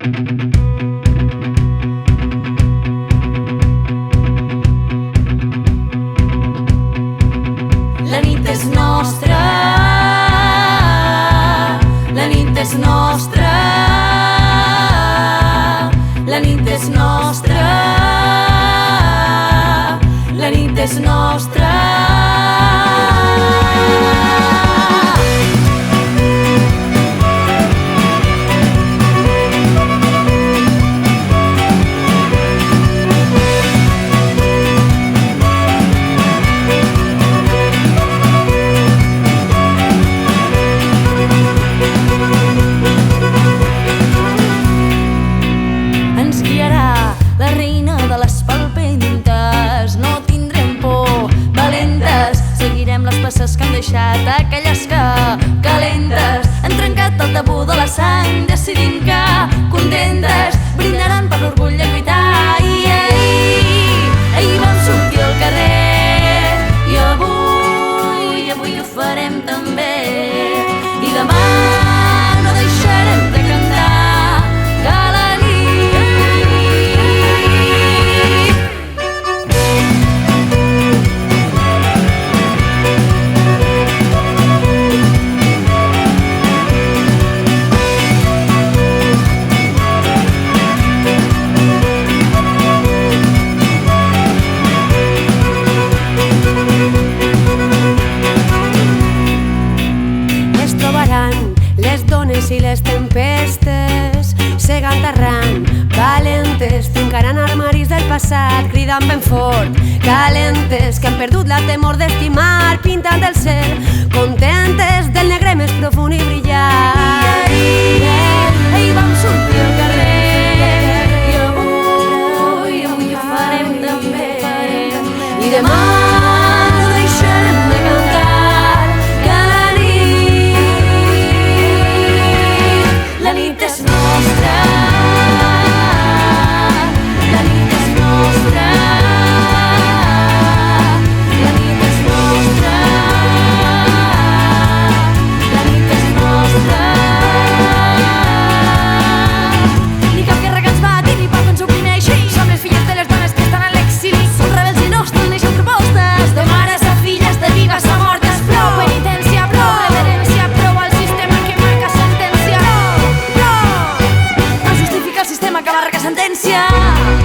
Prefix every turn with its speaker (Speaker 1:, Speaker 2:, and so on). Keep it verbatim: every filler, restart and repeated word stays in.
Speaker 1: La nit és nostra, la nit és nostra, la nit és nostra, la nit és nostra. Que han deixat aquelles que calentes han trencat el tabú de la sang, decidint que contentes brindaran per l'orgull de lluitar. I ahir, ahir vam sortir al carrer i avui, avui ho farem també. I demà no deixarem de cantar que la les dones i les tempestes segant arran, valentes, trencaran armaris del passat, cridant ben fort, calentes, que han perdut la temor d'estimar, pintant el cel, contentes del negre més profund i brillant. I ahir vam sortir al carrer i avui, avui ho farem també. I demà no deixarem de cantar que la nit, la nit és nostra, la nit és nostra, la nit és nostra, la nit és nostra. Ni cap guerra que ens bati ni por que ens oprimeixi. Som les filles de les dones que estan a l'exili. Som rebels i nostres neixen propostes de mares a filles, de vives a mortes. Prou penitència, prou reverència, prou al sistema que marca sentència. No justifica el sistema que marca sentència.